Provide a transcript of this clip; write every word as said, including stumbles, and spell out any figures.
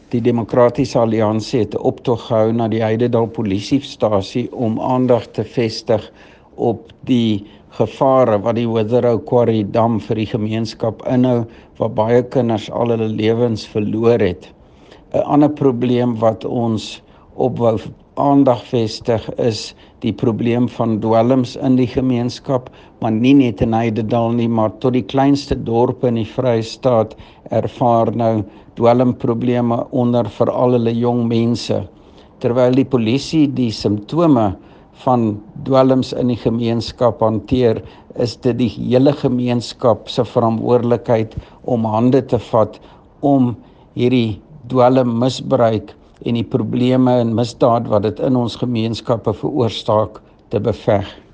Die Demokratiese Alliansie het 'n optog gehou na die Heidedal polisiestasie om aandag te vestig op die gevare wat die Withero Quarry dam vir die gemeenskap inhou, waar baie kinders al hulle lewens verloor het. 'n Ander probleem wat ons op wou aandag vestig is die probleem van dwelms in die gemeenskap, maar nie net in Heidedal nie, maar tot die kleinste dorpe in die Vrystaat ervaar nou dwelmprobleme onder veral hulle jong mense. Terwyl die polisie die simptome van dwelms in die gemeenskap hanteer, is dit die hele gemeenskap se verantwoordelikheid om hande te vat om hierdie dwelmmisbruik en die probleme en misdaad wat dit in ons gemeenskappe veroorsaak te beveg.